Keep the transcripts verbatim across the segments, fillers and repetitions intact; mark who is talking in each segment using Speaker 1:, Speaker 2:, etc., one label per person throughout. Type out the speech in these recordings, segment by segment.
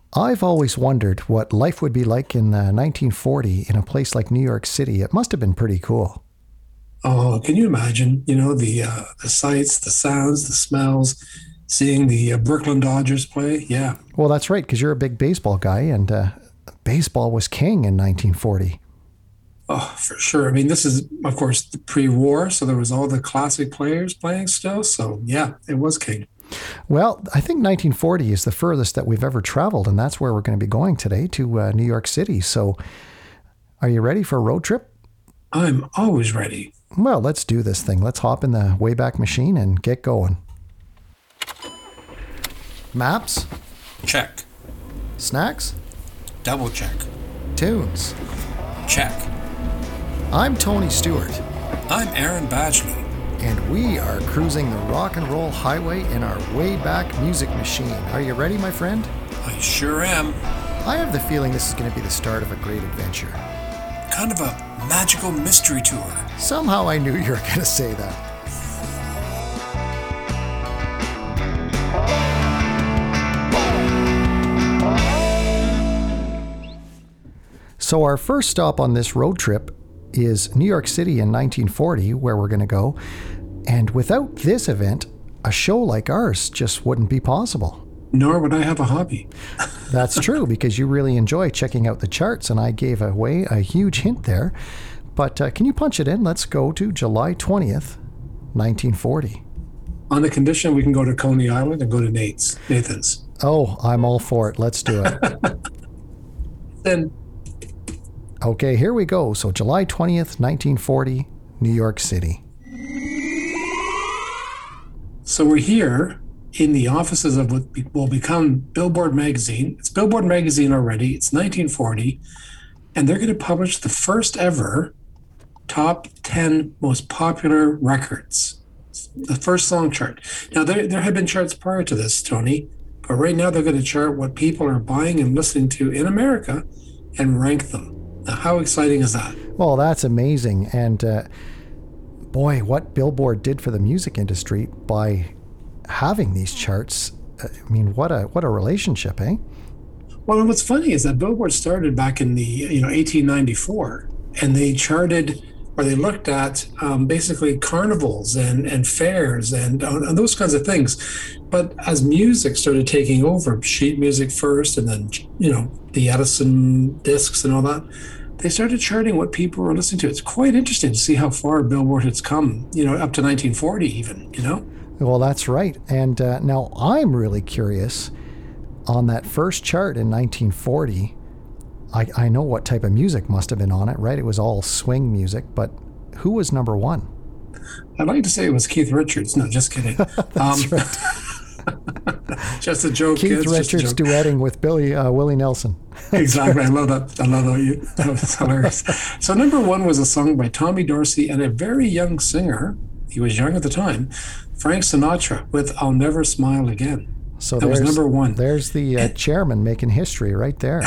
Speaker 1: I've always wondered what life would be like in uh, nineteen forty in a place like New York City. It must have been pretty cool.
Speaker 2: Oh, can you imagine? You know, the uh, the sights, the sounds, the smells, seeing the uh, Brooklyn Dodgers play. Yeah.
Speaker 1: Well, that's right, because you're a big baseball guy, and uh, baseball was king in nineteen forty.
Speaker 2: Oh, for sure. I mean, this is, of course, the pre-war, so there was all the classic players playing still. So, yeah, it was king.
Speaker 1: Well, I think nineteen forty is the furthest that we've ever traveled, and that's where we're going to be going today, to uh, New York City. So, are you ready for a road trip?
Speaker 2: I'm always ready.
Speaker 1: Well, let's do this thing. Let's hop in the Wayback Machine and get going. Maps?
Speaker 3: Check.
Speaker 1: Snacks?
Speaker 3: Double check.
Speaker 1: Tunes?
Speaker 3: Check.
Speaker 1: I'm Tony Stewart.
Speaker 3: I'm Aaron Badgley.
Speaker 1: And we are cruising the rock and roll highway in our Wayback Music Machine. Are you ready, my friend?
Speaker 3: I sure am.
Speaker 1: I have the feeling this is going to be the start of a great adventure.
Speaker 3: Kind of a magical mystery tour.
Speaker 1: Somehow I knew you were going to say that. So our first stop on this road trip is New York City in nineteen forty, where we're going to go. And without this event, a show like ours just wouldn't be possible.
Speaker 2: Nor would I have a hobby.
Speaker 1: That's true, because you really enjoy checking out the charts, and I gave away a huge hint there. But uh, can you punch it in? Let's go to July twentieth, nineteen forty.
Speaker 2: On the condition we can go to Coney Island and go to Nate's, Nathan's.
Speaker 1: Oh, I'm all for it. Let's do it.
Speaker 2: Then,
Speaker 1: okay, here we go. So July twentieth, nineteen forty, New York City.
Speaker 2: So we're here in the offices of what will become Billboard magazine. It's Billboard magazine already. It's nineteen forty. And they're going to publish the first ever top ten most popular records. The first song chart. Now, there, there had been charts prior to this, Tony. But right now they're going to chart what people are buying and listening to in America and rank them. Now, how exciting is that?
Speaker 1: Well, that's amazing. And uh, boy, what Billboard did for the music industry by having these charts. I mean, what a what a relationship, eh?
Speaker 2: Well, and what's funny is that Billboard started back in the you know eighteen ninety-four, and they charted, or they looked at um, basically carnivals and and fairs and, uh, and those kinds of things. But as music started taking over, sheet music first, and then you know the Edison discs and all that, they started charting what people were listening to. It's quite interesting to see how far Billboard has come. You know, up to nineteen forty, even. You know.
Speaker 1: Well, that's right. And uh, now I'm really curious. On that first chart in nineteen forty, I, I know what type of music must have been on it, right? It was all swing music, but who was number one?
Speaker 2: I'd like to say it was Keith Richards. No, just kidding.
Speaker 1: That's
Speaker 2: um,
Speaker 1: right.
Speaker 2: Just a joke.
Speaker 1: Keith
Speaker 2: kids,
Speaker 1: Richards
Speaker 2: joke.
Speaker 1: duetting with Billy uh, Willie Nelson.
Speaker 2: Exactly. I love that. I love that. You, that was hilarious. So number one was a song by Tommy Dorsey and a very young singer. He was young at the time, Frank Sinatra, with "I'll Never Smile Again."
Speaker 1: So
Speaker 2: that was number one.
Speaker 1: There's the uh, chairman making history right there.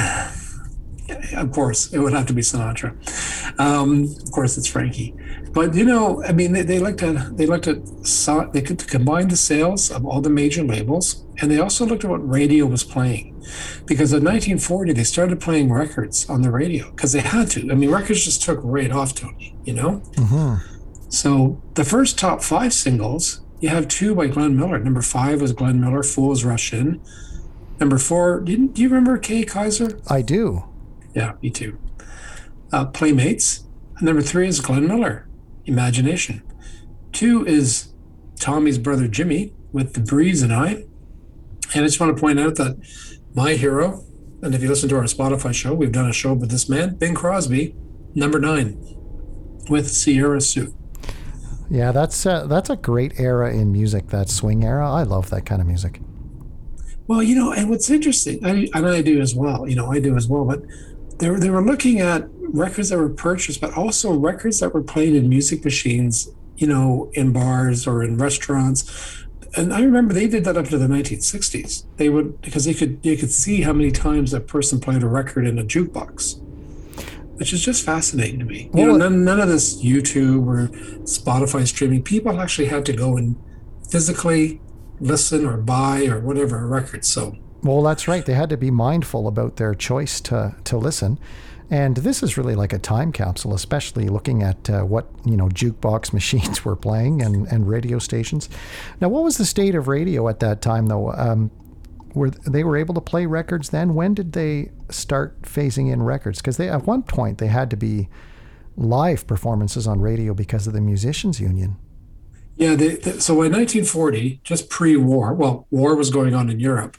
Speaker 2: Of course, it would have to be Sinatra. Um, of course, it's Frankie. But you know, I mean, they, they looked at they looked at they could combine the sales of all the major labels, and they also looked at what radio was playing, because in nineteen forty they started playing records on the radio because they had to. I mean, records just took right off, Tony. You know.
Speaker 1: Mm-hmm.
Speaker 2: So the first top five singles. You have two by Glenn Miller. Number five was Glenn Miller, Fools Rush In. Number four, didn't, do you remember Kay Kaiser?
Speaker 1: I do.
Speaker 2: Yeah, me too. Uh, Playmates. And number three is Glenn Miller, Imagination. Two is Tommy's brother Jimmy with The Breeze and I. And I just want to point out that my hero, and if you listen to our Spotify show, we've done a show with this man, Bing Crosby, number nine, with Sierra Sue.
Speaker 1: Yeah, that's uh, that's a great era in music, that swing era. I love that kind of music.
Speaker 2: Well, you know, and what's interesting, I, and I do as well, you know, I do as well, but they were, they were looking at records that were purchased, but also records that were played in music machines, you know, in bars or in restaurants. And I remember they did that up to the nineteen sixties. They would, because they could, you could see how many times a person played a record in a jukebox, which is just fascinating to me. You
Speaker 1: Well,
Speaker 2: know, none, none of this YouTube or Spotify streaming. People actually had to go and physically listen or buy or whatever a record. So
Speaker 1: Well, that's right. They had to be mindful about their choice to to listen. And this is really like a time capsule, especially looking at uh, what, you know, jukebox machines were playing and, and radio stations. Now, what was the state of radio at that time, though? Um, were they were able to play records then? When did they start phasing in records? Because they at one point they had to be live performances on radio because of the musicians union.
Speaker 2: Yeah, they, they, so in nineteen forty, just pre-war, well, war was going on in Europe.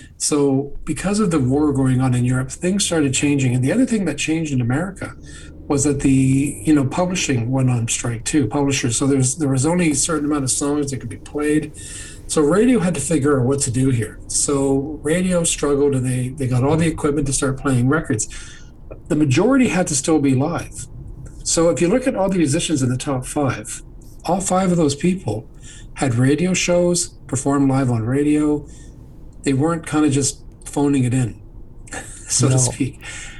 Speaker 2: So because of the war going on in Europe, things started changing. And the other thing that changed in America was that the, you know, publishing went on strike too, publishers. So there's there was only a certain amount of songs that could be played. So radio had to figure out what to do here. So radio struggled, and they, they got all the equipment to start playing records. The majority had to still be live. So if you look at all the musicians in the top five, all five of those people had radio shows, performed live on radio. They weren't kind of just phoning it in, so
Speaker 1: No.
Speaker 2: to speak.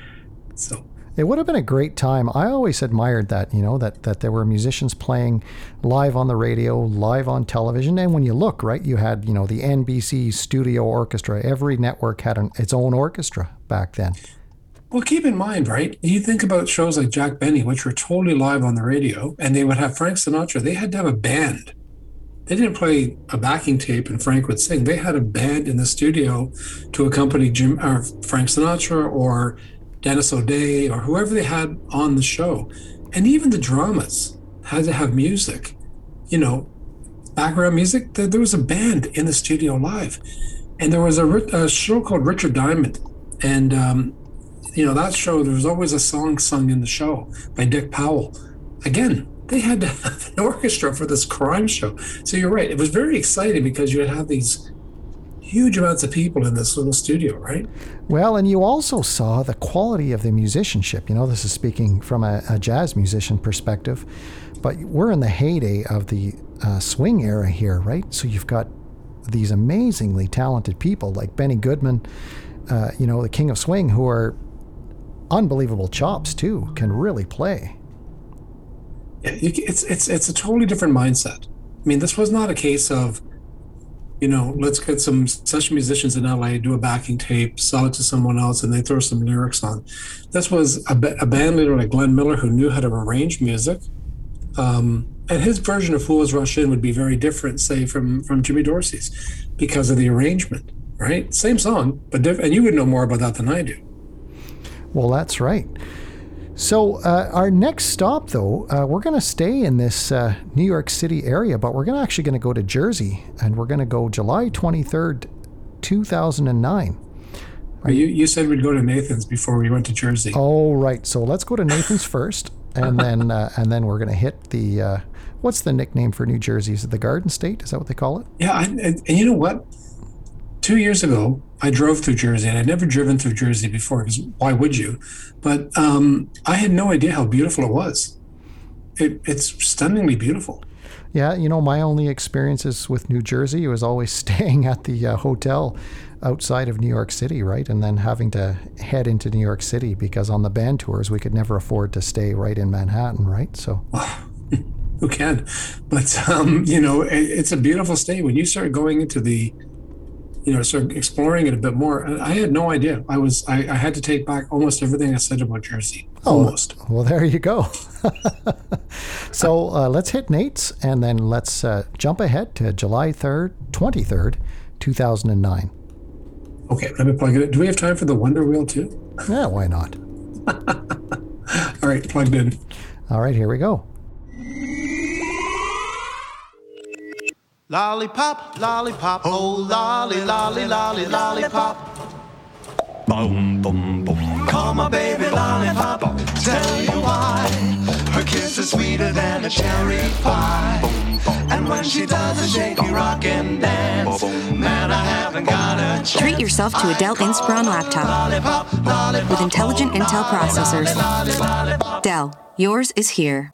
Speaker 2: So
Speaker 1: It would have been a great time. I always admired that, you know, that, that there were musicians playing live on the radio, live on television. And when you look, right, you had, you know, the N B C studio orchestra. Every network had an, its own orchestra back then.
Speaker 2: well, keep in mind, right? You think about shows like Jack Benny, which were totally live on the radio, and they would have Frank Sinatra. They had to have a band. They didn't play a backing tape and Frank would sing. They had a band in the studio to accompany Jim or Frank Sinatra or Dennis O'Day or whoever they had on the show. And even the dramas had to have music, you know, background music. There, there was a band in the studio live. And there was a, a show called Richard Diamond. And, um, you know, that show, there was always a song sung in the show by Dick Powell. Again, they had to have an orchestra for this crime show. So you're right. It was very exciting because you would have these huge amounts of people in this little studio, right?
Speaker 1: Well, and you also saw the quality of the musicianship. You know, this is speaking from a, a jazz musician perspective, but we're in the heyday of the uh, swing era here, right? So you've got these amazingly talented people like Benny Goodman, uh, you know, the king of swing, who are unbelievable chops too, can really play.
Speaker 2: Yeah, you, it's it's it's a totally different mindset. I mean, this was not a case of, you know, let's get some session musicians in L A, do a backing tape, sell it to someone else, and they throw some lyrics on. This was a, a band leader like Glenn Miller who knew how to arrange music. Um, and his version of Fools Rush In would be very different, say, from, from Jimmy Dorsey's because of the arrangement, right? Same song, but different. And you would know more about that than I do.
Speaker 1: Well, that's right. So uh, our next stop, though, uh, we're going to stay in this uh, New York City area, but we're gonna actually going to go to Jersey, and we're going to go July twenty-third, two thousand nine.
Speaker 2: Right. You, you said we'd go to Nathan's before we went to Jersey.
Speaker 1: Oh, right. So let's go to Nathan's first, and then uh, and then we're going to hit the, uh, what's the nickname for New Jersey? Is it the Garden State? Is that what they call it?
Speaker 2: Yeah, I, and, and you know what? Two years ago, I drove through Jersey, and I'd never driven through Jersey before, because why would you? But um, I had no idea how beautiful it was. It, it's stunningly beautiful.
Speaker 1: Yeah, you know, my only experiences with New Jersey was always staying at the uh, hotel outside of New York City, right? And then having to head into New York City because on the band tours, we could never afford to stay right in Manhattan, right? So...
Speaker 2: Who can? But, um, you know, it, it's a beautiful state. When you start going into the... you know, start exploring it a bit more. I had no idea. I was, I, I had to take back almost everything I said about Jersey. Almost.
Speaker 1: Oh, well, there you go. So uh, let's hit Nate's, and then let's uh, jump ahead to July third, twenty-third, two thousand nine.
Speaker 2: Okay, let me plug it in. Do we have time for the Wonder Wheel too?
Speaker 1: Yeah, why not?
Speaker 2: All right, plugged in.
Speaker 1: All right, here we go.
Speaker 4: Lollipop, lollipop, oh lolly, lolly, lolly, lollipop. Boom, boom, boom. Call my baby lollipop, tell you why. Her kiss is sweeter than a cherry pie. And when she does a shaky rockin' dance, man, I haven't got a chance.
Speaker 5: Treat yourself to a Dell Inspiron laptop
Speaker 4: Lollipop, lollipop,
Speaker 5: with intelligent Intel processors. Dell, yours is here.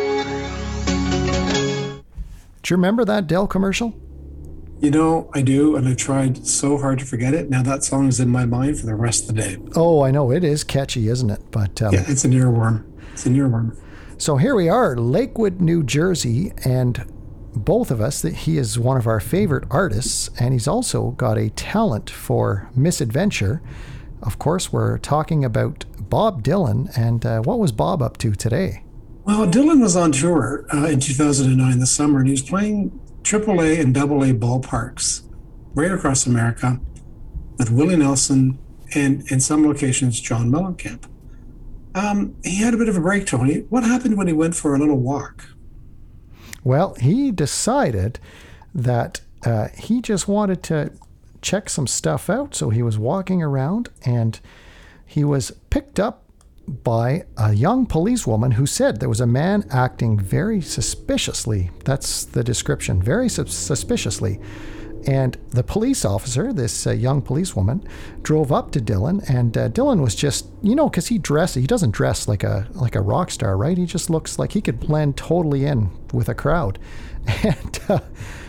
Speaker 1: Do you remember that Dell commercial?
Speaker 2: You know, I do, and I tried so hard to forget it. Now that song is in my mind for the rest of the day.
Speaker 1: Oh, I know. It is catchy, isn't it? But um,
Speaker 2: Yeah, it's an earworm. It's an earworm.
Speaker 1: so here we are, Lakewood, New Jersey, and both of us that he is one of our favorite artists, and he's also got a talent for misadventure. Of course, we're talking about Bob Dylan, and uh, what was Bob up to today?
Speaker 2: Well, Dylan was on tour uh, in two thousand nine, the summer, and he was playing triple A and double A ballparks right across America with Willie Nelson and, in some locations, John Mellencamp. Um, he had a bit of a break, Tony. What happened when he went for a little walk?
Speaker 1: Well, he decided that uh, he just wanted to check some stuff out. So he was walking around, and he was picked up by a young policewoman who said there was a man acting very suspiciously. That's the description, very sus- suspiciously. And the police officer, this uh, young policewoman, drove up to Dylan, and uh, Dylan was just, you know, because he dressed, he doesn't dress like a like a rock star, right? He just looks like he could blend totally in with a crowd. And uh,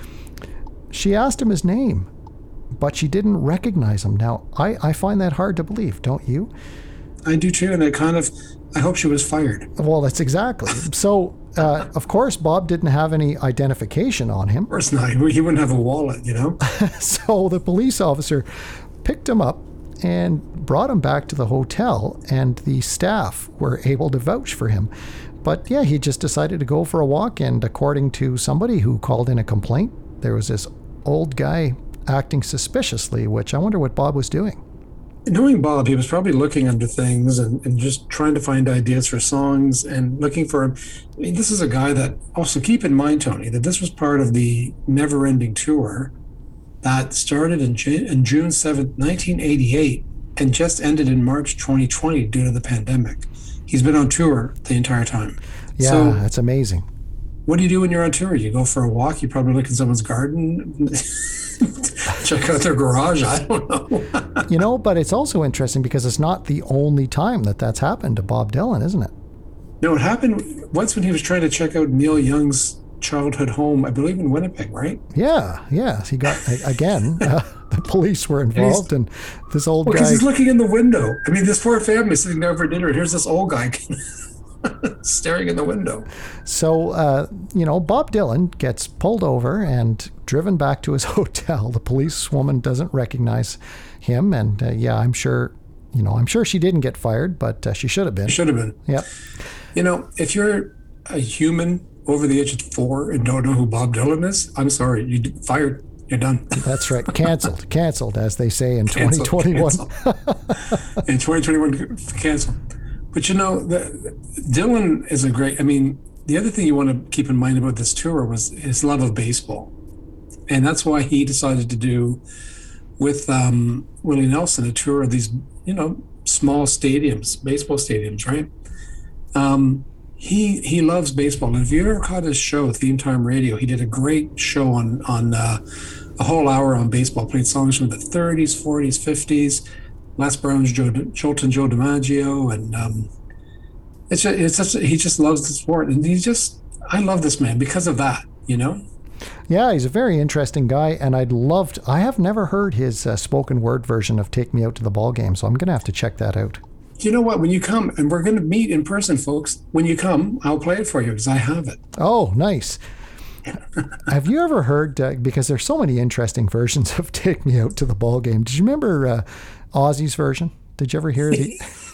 Speaker 1: she asked him his name, but she didn't recognize him. Now, I, I find that hard to believe, don't you?
Speaker 2: I do too, and I kind of, I hope she was fired.
Speaker 1: Well, that's exactly. So, uh, of course, Bob didn't have any identification on him.
Speaker 2: Of course not. He wouldn't have a wallet, you know?
Speaker 1: So the police officer picked him up and brought him back to the hotel, and the staff were able to vouch for him. But yeah, he just decided to go for a walk, and according to somebody who called in a complaint, there was this old guy acting suspiciously, which I wonder what Bob was doing.
Speaker 2: Knowing Bob, he was probably looking under things and, and just trying to find ideas for songs and looking for, I mean, this is a guy that, also keep in mind, Tony, that this was part of the never-ending tour that started in, Jan- in June seventh, nineteen eighty-eight, and just ended in March twenty twenty due to the pandemic. He's been on tour the entire time.
Speaker 1: Yeah,
Speaker 2: so,
Speaker 1: that's amazing.
Speaker 2: What do you do when you're on tour? You go for a walk, you probably look in someone's garden, check out their garage, I don't know.
Speaker 1: You know, but it's also interesting because it's not the only time that that's happened to Bob Dylan, isn't it?
Speaker 2: No, it happened once when he was trying to check out Neil Young's childhood home, I believe in Winnipeg, right?
Speaker 1: Yeah, yeah. He got, again, uh, the police were involved, and, and this old
Speaker 2: well,
Speaker 1: guy...
Speaker 2: because he's looking in the window. I mean, this poor family sitting there for dinner, and here's this old guy staring in the window.
Speaker 1: So, uh, you know, Bob Dylan gets pulled over and driven back to his hotel. The policewoman doesn't recognize him, and uh, yeah, I'm sure, you know, I'm sure she didn't get fired, but uh, she should have been.
Speaker 2: She should have been.
Speaker 1: Yep.
Speaker 2: You know, if you're a human over the age of four and don't know who Bob Dylan is, I'm sorry, you fired. You're done.
Speaker 1: That's right. Canceled. Canceled, as they say in
Speaker 2: Cancelled,
Speaker 1: twenty twenty-one.
Speaker 2: Cancelled. In twenty twenty-one, canceled. But you know, the, Dylan is a great, I mean, the other thing you want to keep in mind about this tour was his love of baseball. And that's why he decided to do with um, Willie Nelson a tour of these, you know, small stadiums, baseball stadiums, right? Um, he he loves baseball. And if you ever caught his show, Theme Time Radio, he did a great show on, on uh, a whole hour on baseball, played songs from the thirties, forties, fifties, Les Brown's Joe, Jolton Joe DiMaggio, and um, it's just, it's just, he just loves the sport, and he just, I love this man because of that, you know.
Speaker 1: Yeah, he's a very interesting guy, and I'd love to, I have never heard his uh, spoken word version of "Take Me Out to the Ball Game," so I'm going to have to check that out.
Speaker 2: You know what? When you come, and we're going to meet in person, folks. When you come, I'll play it for you because I have it.
Speaker 1: Oh, nice. Have you ever heard? Uh, because there's so many interesting versions of "Take Me Out to the Ball Game." Did you remember uh, Ozzy's version? Did you ever hear the?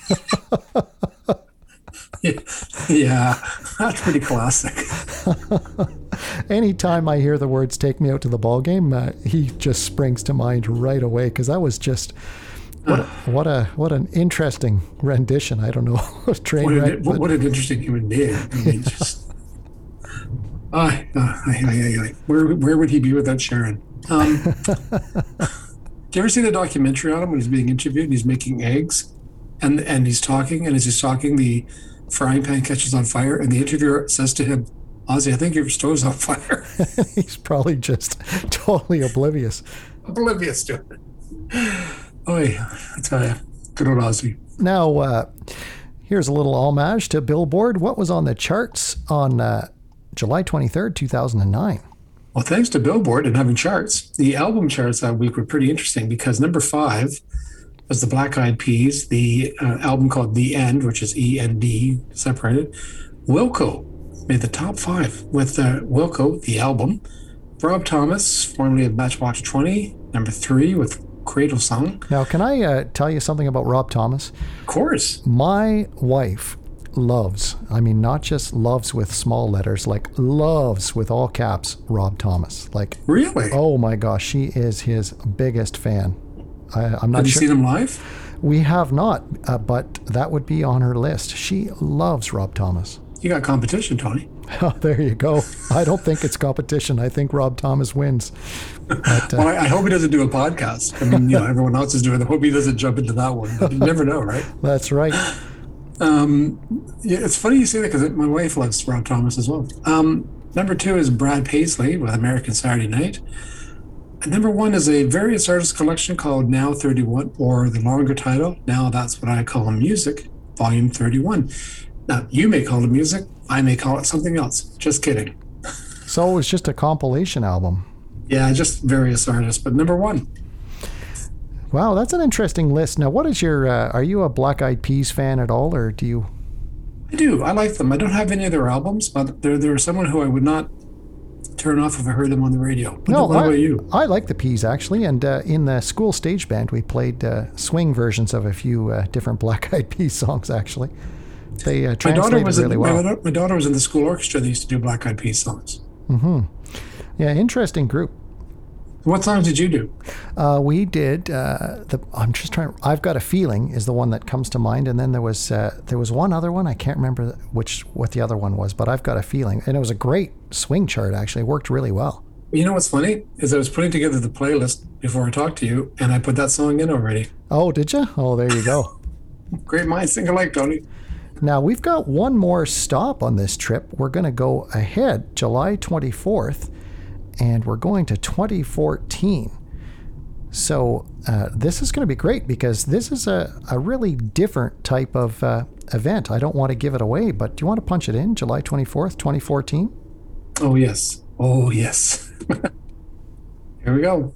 Speaker 2: yeah, yeah, that's pretty classic.
Speaker 1: Anytime I hear the words "Take Me Out to the Ball Game," uh, he just springs to mind right away because that was just. What a, what a what an interesting rendition. I don't know. Train
Speaker 2: what,
Speaker 1: wreck,
Speaker 2: an, what, what an interesting human being. I mean, just, uh, uh, I, I, I, where where would he be without Sharon? Um, do you ever see the documentary on him when he's being interviewed and he's making eggs, and and he's talking, and as he's talking, the frying pan catches on fire, and the interviewer says to him, "Ozzy, I think your stove's on fire."
Speaker 1: He's probably just totally oblivious.
Speaker 2: Oblivious to it. Oh, yeah, I tell you, good old Ozzy.
Speaker 1: Now, uh, here's a little homage to Billboard. What was on the charts on uh, July twenty-third, two thousand nine?
Speaker 2: Well, thanks to Billboard and having charts, the album charts that week were pretty interesting because number five was the Black Eyed Peas, the uh, album called The End, which is E N D, separated. Wilco made the top five with uh, Wilco, the album. Rob Thomas, formerly of Matchbox twenty, number three with Cradle Song.
Speaker 1: Now, can I uh, tell you something about Rob Thomas?
Speaker 2: Of course.
Speaker 1: My wife loves, I mean, not just loves with small letters, like loves with all caps, Rob Thomas. Like,
Speaker 2: really?
Speaker 1: Oh my gosh, she is his biggest fan. I, I'm not
Speaker 2: Have you
Speaker 1: sure.
Speaker 2: seen him live?
Speaker 1: We have not, uh, but that would be on her list. She loves Rob Thomas.
Speaker 2: You got competition, Tony.
Speaker 1: Oh, there you go. I don't think it's competition. I think Rob Thomas wins. But, uh,
Speaker 2: well, I, I hope he doesn't do a podcast. I mean, you know, everyone else is doing it. I hope he doesn't jump into that one. But you never know, right?
Speaker 1: That's right.
Speaker 2: Um, yeah, it's funny you say that because my wife loves Rob Thomas as well. Um, number two is Brad Paisley with American Saturday Night. And number one is a various artist collection called Now thirty-one, or the longer title, Now That's What I Call Music, Volume thirty-one. Now, you may call it music. I may call it something else. Just kidding.
Speaker 1: So it was just a compilation album.
Speaker 2: Yeah, just various artists, but number one.
Speaker 1: Wow, that's an interesting list. Now, what is your, uh, are you a Black Eyed Peas fan at all, or do you?
Speaker 2: I do. I like them. I don't have any of their albums, but they're, they're someone who I would not turn off if I heard them on the radio. But
Speaker 1: no,
Speaker 2: what
Speaker 1: I,
Speaker 2: about you?
Speaker 1: I like the Peas, actually, and uh, in the school stage band, we played uh, swing versions of a few uh, different Black Eyed Peas songs, actually. They uh,
Speaker 2: my daughter
Speaker 1: translated
Speaker 2: was
Speaker 1: really
Speaker 2: in,
Speaker 1: well.
Speaker 2: My, my daughter was in the school orchestra. They used to do Black Eyed Peas songs.
Speaker 1: Mm-hmm. Yeah, interesting group.
Speaker 2: What songs did you do?
Speaker 1: Uh, we did. Uh, the I'm just trying. I've Got a Feeling is the one that comes to mind, and then there was uh, there was one other one. I can't remember which what the other one was, but I've Got a Feeling, and it was a great swing chart. Actually, it worked really well.
Speaker 2: You know what's funny is I was putting together the playlist before I talked to you, and I put that song in already.
Speaker 1: Oh, did you? Oh, there you go.
Speaker 2: Great minds think alike, Tony.
Speaker 1: Now, we've got one more stop on this trip. We're going to go ahead July twenty-fourth, and we're going to twenty fourteen. So uh, this is going to be great because this is a, a really different type of uh, event. I don't want to give it away, but do you want to punch it in, July twenty-fourth, twenty fourteen?
Speaker 2: Oh, yes. Oh, yes. Here we go.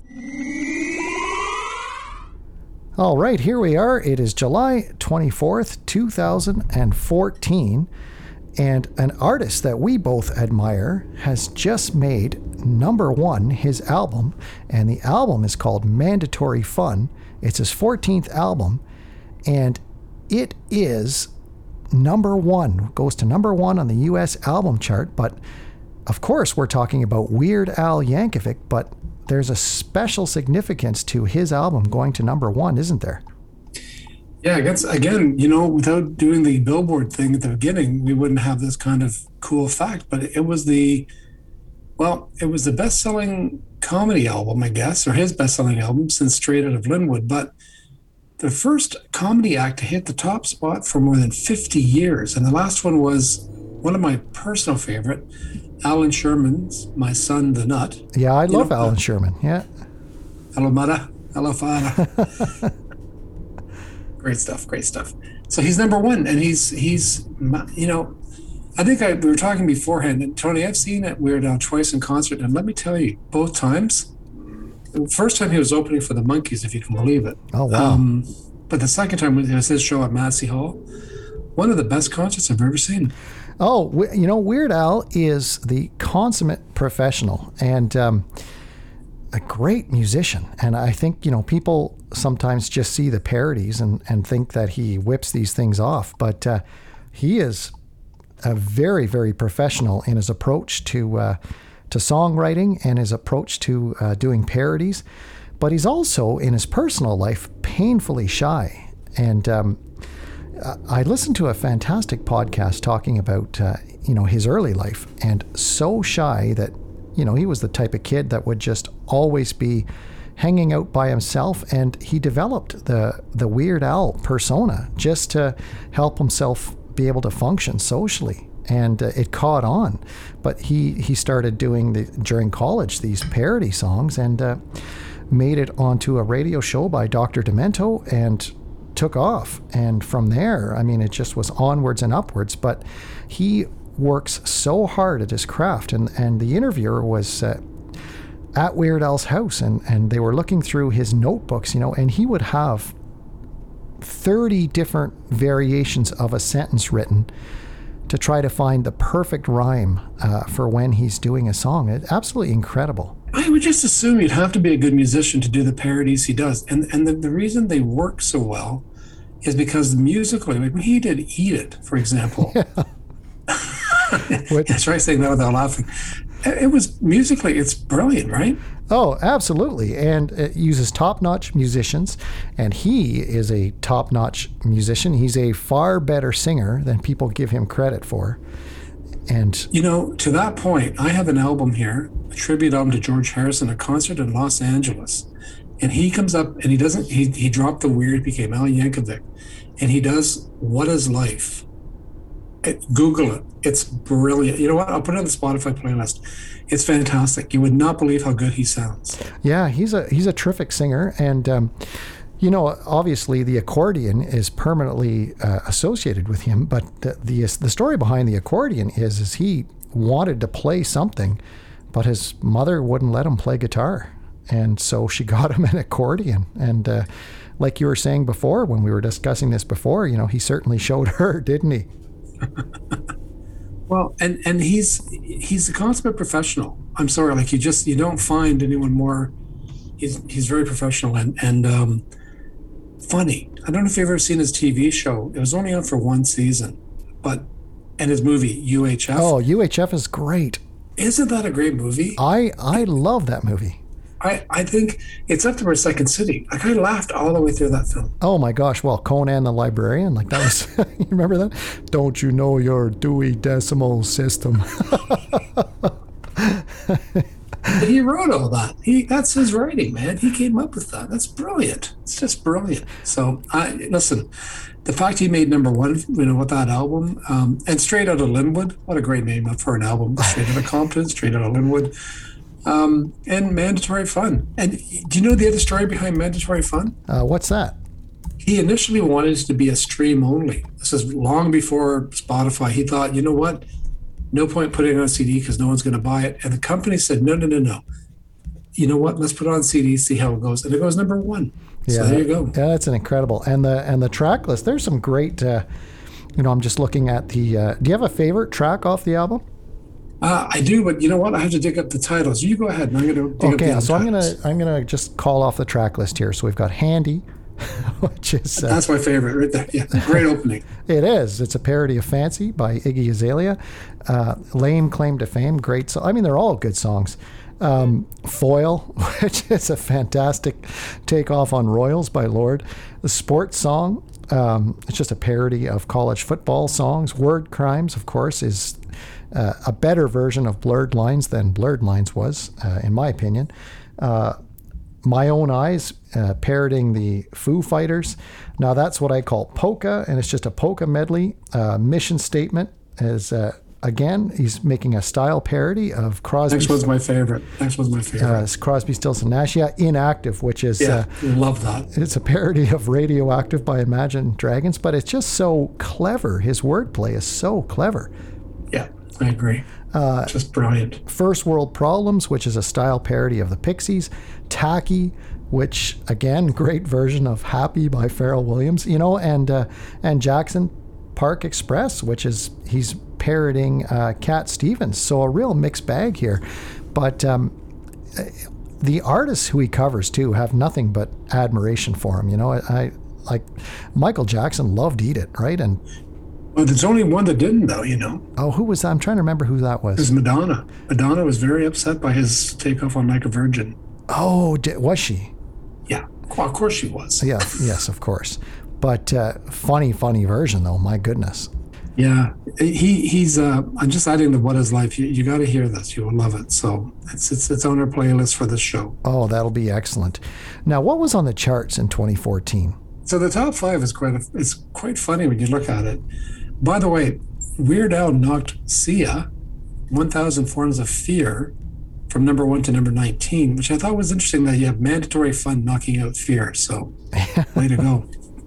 Speaker 1: All right, here we are. It is July twenty-fourth, two thousand fourteen, and an artist that we both admire has just made number one his album, and the album is called Mandatory Fun. It's his fourteenth album, and it is number one, goes to number one on the U S album chart. But of course, we're talking about Weird Al Yankovic, but there's a special significance to his album going to number one, isn't there?
Speaker 2: Yeah, I guess, again, you know, without doing the Billboard thing at the beginning, we wouldn't have this kind of cool fact. But it was the, well, it was the best-selling comedy album, I guess, or his best-selling album since Straight Out of Linwood. But the first comedy act to hit the top spot for more than fifty years. And the last one was one of my personal favorite, Alan Sherman's My Son the Nut.
Speaker 1: Yeah, I
Speaker 2: You
Speaker 1: love
Speaker 2: know,
Speaker 1: Alan
Speaker 2: uh,
Speaker 1: Sherman. Yeah.
Speaker 2: Hello, mother. Hello, father. Great stuff. Great stuff. So he's number one, and he's he's you know, I think I, we were talking beforehand. And Tony, I've seen it Weird Al twice in concert, and let me tell you, both times. The first time he was opening for the Monkees, if you can believe it.
Speaker 1: Oh wow!
Speaker 2: Um, but the second time it was his show at Massey Hall. One of the best concerts I've ever seen.
Speaker 1: Oh, we- you know, Weird Al is the consummate professional and um, a great musician. And I think, you know, people sometimes just see the parodies and, and think that he whips these things off. But uh, he is a very, very professional in his approach to uh, to songwriting and his approach to uh, doing parodies. But he's also, in his personal life, painfully shy. And um, I listened to a fantastic podcast talking about, uh, you know, his early life, and so shy that, you know, he was the type of kid that would just always be hanging out by himself, and he developed the the Weird Al persona just to help himself be able to function socially, and uh, it caught on. But he he started doing the during college these parody songs and uh, made it onto a radio show by Doctor Demento and took off. And from there, I mean, it just was onwards and upwards. But he works so hard at his craft, and and the interviewer was uh, at Weird Al's house, and and they were looking through his notebooks, you know, and he would have thirty different variations of a sentence written to try to find the perfect rhyme uh, for when he's doing a song. It's absolutely incredible.
Speaker 2: I would just assume you'd have to be a good musician to do the parodies he does. And and the, the reason they work so well is because musically, like when he did Eat It, for example. Yeah. Try saying that without laughing. It was musically, it's brilliant, right?
Speaker 1: Oh, absolutely. And it uses top-notch musicians, and he is a top-notch musician. He's a far better singer than people give him credit for. And
Speaker 2: you know, to that point, I have an album here, a tribute album to George Harrison, a concert in Los Angeles. And he comes up and he doesn't, he, he dropped the weird, became Al Yankovic, and he does What Is Life? Google it. It's brilliant. You know what? I'll put it on the Spotify playlist. It's fantastic. You would not believe how good he sounds.
Speaker 1: Yeah, he's a he's a terrific singer, and um, you know, obviously the accordion is permanently uh, associated with him. But the, the the story behind the accordion is is he wanted to play something, but his mother wouldn't let him play guitar, and so she got him an accordion. And uh, like you were saying before, when we were discussing this before, you know, he certainly showed her, didn't he?
Speaker 2: Well, and and he's he's a consummate professional. I'm sorry, like you just you don't find anyone more. He's he's very professional and and um, funny. I don't know if you've ever seen his T V show. It was only on for one season, but and his movie U H F.
Speaker 1: Oh, U H F is great.
Speaker 2: Isn't that a great movie?
Speaker 1: I I love that movie.
Speaker 2: I, I think it's up to our Second City. Like I laughed all the way through that film.
Speaker 1: Oh my gosh! Well, Conan the Librarian, like that was. You remember that? Don't you know your Dewey Decimal System?
Speaker 2: He wrote all that. He that's his writing, man. He came up with that. That's brilliant. It's just brilliant. So I listen. The fact he made number one, you know, with that album, um, and Straight Outta Linwood. What a great name for an album. Straight Outta Compton, Straight Outta Linwood. Um, and Mandatory Fun. And do you know the other story behind Mandatory Fun?
Speaker 1: Uh, what's that?
Speaker 2: He initially wanted it to be a stream only. This is long before Spotify. He thought, you know what? No point putting it on a C D because no one's going to buy it. And the company said, no, no, no, no. You know what? Let's put it on C D, see how it goes. And it goes number one.
Speaker 1: Yeah,
Speaker 2: so there you go.
Speaker 1: Yeah, that's an incredible. And the and the track list, there's some great, uh, you know, I'm just looking at the, uh, do you have a favorite track off the album?
Speaker 2: Uh, I do, but you know what? I have to dig up the titles. You go ahead, and I'm going to dig
Speaker 1: okay,
Speaker 2: up the
Speaker 1: so I'm going
Speaker 2: titles.
Speaker 1: to I'm going to just call off the track list here. So we've got Handy, which is uh,
Speaker 2: that's my favorite right there. Yeah, great opening.
Speaker 1: It is. It's a parody of Fancy by Iggy Azalea. Uh, Lame Claim to Fame, great. So I mean, they're all good songs. Um, Foil, which is a fantastic takeoff on Royals by Lord. The Sports Song, um, it's just a parody of college football songs. Word Crimes, of course, is uh, a better version of Blurred Lines than Blurred Lines was, uh, in my opinion. Uh, My Own Eyes, uh, parodying the Foo Fighters. Now that's what I call polka, and it's just a polka medley. Uh, Mission Statement is, uh, again, he's making a style parody of Crosby.
Speaker 2: Next one's my favorite. Next one's my favorite.
Speaker 1: Uh, it's Crosby, Stills and Nash. Yeah, Inactive, which is
Speaker 2: yeah,
Speaker 1: uh,
Speaker 2: love that.
Speaker 1: It's a parody of Radioactive by Imagine Dragons, but it's just so clever. His wordplay is so clever.
Speaker 2: Yeah, I agree. Uh, just brilliant.
Speaker 1: First World Problems, which is a style parody of the Pixies. Tacky, which again, great version of Happy by Pharrell Williams, you know, and uh, and Jackson Park Express, which is he's parodying uh, Cat Stevens. So a real mixed bag here, but um, the artists who he covers too have nothing but admiration for him. You know, I, I like Michael Jackson loved Eat It, right? And
Speaker 2: well, there's only one that didn't, though, you know.
Speaker 1: Oh, who was that? I'm trying to remember who that was.
Speaker 2: It was Madonna. Madonna was very upset by his takeoff on Like a Virgin.
Speaker 1: Oh, was she?
Speaker 2: Yeah, of course she was.
Speaker 1: Yeah, yes, of course. But uh, funny, funny version, though. My goodness.
Speaker 2: Yeah, he he's. Uh, I'm just adding the What Is Life. You, you got to hear this. You will love it. So it's, it's it's on our playlist for this show.
Speaker 1: Oh, that'll be excellent. Now, what was on the charts in twenty fourteen?
Speaker 2: So the top five is quite a, it's quite funny when you look at it. By the way, Weird Al knocked Sia, one thousand Forms of Fear, from number one to number nineteen, which I thought was interesting that you have Mandatory Fun knocking out Fear. So way to go.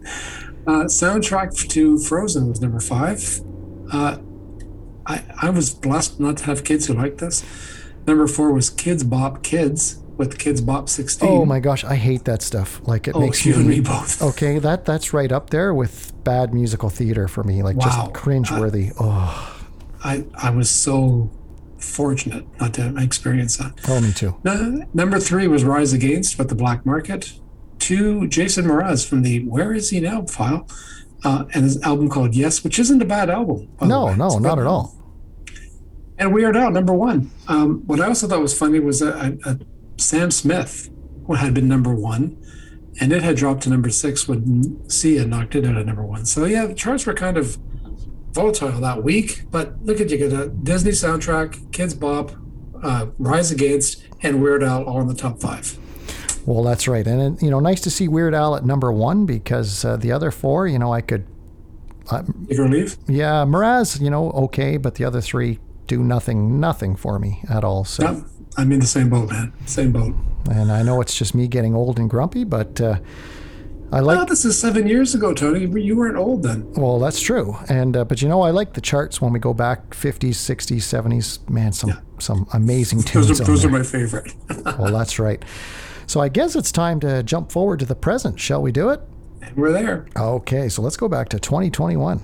Speaker 2: Uh, soundtrack to Frozen was number five. Uh, I, I was blessed not to have kids who liked this. Number four was Kids Bop Kids with Kids Bop sixteen.
Speaker 1: Oh my gosh, I hate that stuff. Like it
Speaker 2: oh,
Speaker 1: makes
Speaker 2: you
Speaker 1: me,
Speaker 2: and me both.
Speaker 1: Okay, that that's right up there with bad musical theater for me. Like
Speaker 2: wow.
Speaker 1: just cringeworthy. Uh, oh.
Speaker 2: I, I was so fortunate not to experience that.
Speaker 1: Oh, me too.
Speaker 2: No, number three was Rise Against with the Black Market. Two, Jason Mraz from the Where Is He Now file, uh, and his album called Yes, which isn't a bad album. By
Speaker 1: No,
Speaker 2: the way.
Speaker 1: no,
Speaker 2: It's
Speaker 1: not
Speaker 2: good.
Speaker 1: at all.
Speaker 2: And Weird Al, number one. Um, what I also thought was funny was a, a, a Sam Smith had been number one, and it had dropped to number six when Sia knocked it out at number one. So yeah, the charts were kind of volatile that week. But look at you, get a Disney soundtrack, Kids Bop, uh, Rise Against, and Weird Al all in the top five.
Speaker 1: Well, that's right. And, you know, nice to see Weird Al at number one because uh, the other four, you know, I could... Uh,
Speaker 2: Take or leave?
Speaker 1: Yeah, Mraz, you know, okay, but the other three do nothing, nothing for me at all. So,
Speaker 2: Yeah, I'm in the same boat, man. Same boat.
Speaker 1: and I know it's just me getting old and grumpy, but uh, I like...
Speaker 2: Oh, this is seven years ago, Tony. You weren't old then.
Speaker 1: Well, that's true. And uh, but, you know, I like the charts when we go back fifties, sixties, seventies. Man, some,
Speaker 2: Yeah.
Speaker 1: some amazing tunes
Speaker 2: Those are,
Speaker 1: on
Speaker 2: those
Speaker 1: there.
Speaker 2: are my favorite.
Speaker 1: Well, that's right. So I guess it's time to jump forward to the present. Shall we do it?
Speaker 2: And we're there.
Speaker 1: Okay, so let's go back to twenty twenty-one.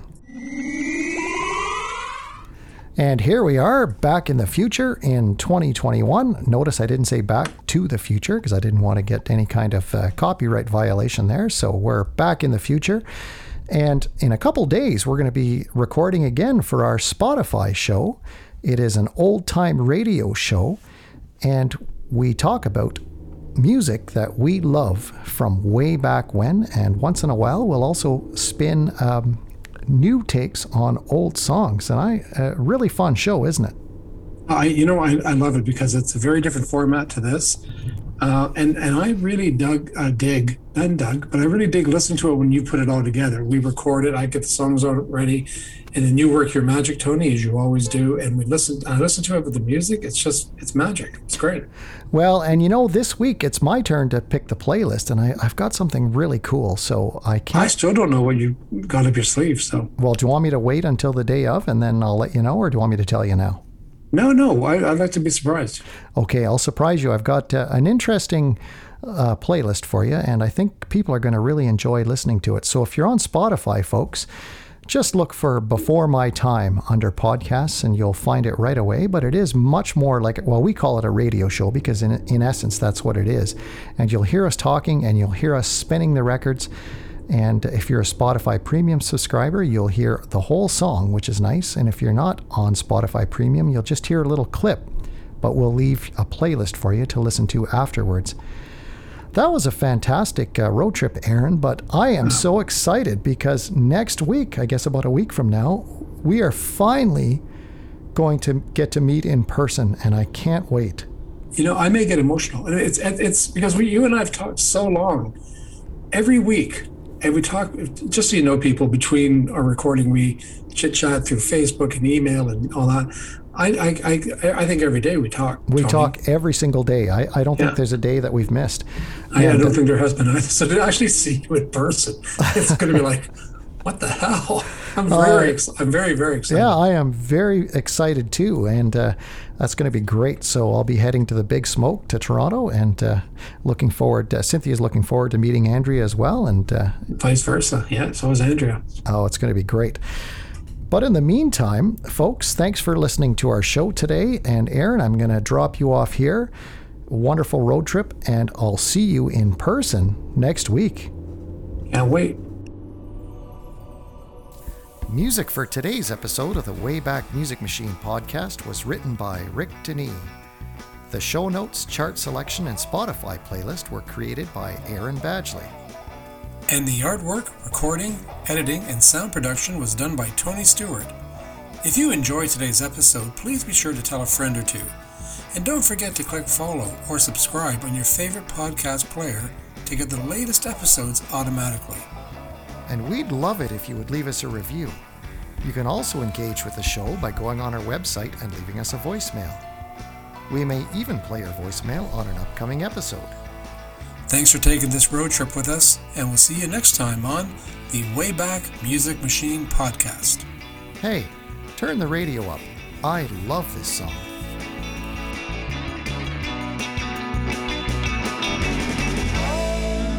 Speaker 1: And here we are back in the future in twenty twenty-one. Notice I didn't say back to the future because I didn't want to get any kind of uh, copyright violation there. So we're back in the future. And in a couple days, we're going to be recording again for our Spotify show. It is an old time radio show. And we talk about music that we love from way back when. And once in a while, we'll also spin um, new takes on old songs. And I, a really fun show, isn't it?
Speaker 2: I, you know, I, I love it because it's a very different format to this. Uh, and, and I really dug, uh, dig, not dug, but I really dig listening to it when you put it all together. We record it, I get the songs all ready, and then you work your magic, Tony, as you always do. And we listen, I listen to it with the music. It's just, it's magic. It's great.
Speaker 1: Well, and you know, this week it's my turn to pick the playlist, and I, I've got something really cool. So I
Speaker 2: I
Speaker 1: can't.
Speaker 2: still don't know what you got up your sleeve. So
Speaker 1: Well, do you want me to wait until the day of, and then I'll let you know, or do you want me to tell you now?
Speaker 2: no, no, I, I'd like to be surprised.
Speaker 1: Okay, I'll surprise you. I've got uh, an interesting uh, playlist for you, and I think people are going to really enjoy listening to it. So if you're on Spotify, folks, just look for Before My Time under podcasts, and you'll find it right away. But it is much more like, well, we call it a radio show because in, in essence, that's what it is. And you'll hear us talking, and you'll hear us spinning the records. And if you're a Spotify Premium subscriber, you'll hear the whole song, which is nice. And if you're not on Spotify Premium, you'll just hear a little clip. But we'll leave a playlist for you to listen to afterwards. That was a fantastic uh, road trip, Aaron, but I am so excited because next week, I guess about a week from now, we are finally going to get to meet in person, and I can't wait.
Speaker 2: You know, I may get emotional. And It's it's because we, you and I have talked so long. Every week, and we talk, just so you know, people, between our recording, we chit-chat through Facebook and email and all that. I I I, I think every day we talk.
Speaker 1: We
Speaker 2: Tony.
Speaker 1: talk every single day. I, I don't
Speaker 2: Yeah.
Speaker 1: think there's a day that we've missed.
Speaker 2: I, I
Speaker 1: And,
Speaker 2: don't
Speaker 1: uh,
Speaker 2: think there has been either. So to actually see you in person, it's going to be like, what the hell? I'm very,
Speaker 1: Uh,
Speaker 2: ex- I'm very, very excited.
Speaker 1: Yeah, I am very excited too, and uh, that's going to be great. So I'll be heading to the Big Smoke to Toronto, and uh, looking forward. Uh, Cynthia's looking forward to meeting Andrea as well, and uh,
Speaker 2: Vice versa. Yeah. So is Andrea.
Speaker 1: oh, it's going to be great. But in the meantime, folks, thanks for listening to our show today. And Aaron, I'm going to drop you off here. Wonderful road trip, and I'll see you in person next week.
Speaker 2: Can't wait.
Speaker 1: Music for today's episode of the Wayback Music Machine podcast was written by Rick Denis. The show notes, chart selection, and Spotify playlist were created by Aaron Badgley.
Speaker 3: And the artwork, recording, editing, and sound production was done by Tony Stewart. If you enjoyed today's episode, please be sure to tell a friend or two. And don't forget to click follow or subscribe on your favorite podcast player to get the latest episodes automatically.
Speaker 1: And we'd love it if you would leave us a review. You can also engage with the show by going on our website and leaving us a voicemail. We may even play your voicemail on an upcoming episode.
Speaker 3: Thanks for taking this road trip with us, and we'll see you next time on the Wayback Music Machine podcast.
Speaker 1: Hey, turn the radio up. I love this song.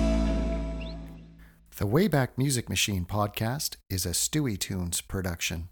Speaker 1: The Wayback Music Machine podcast is a Stewie Tunes production.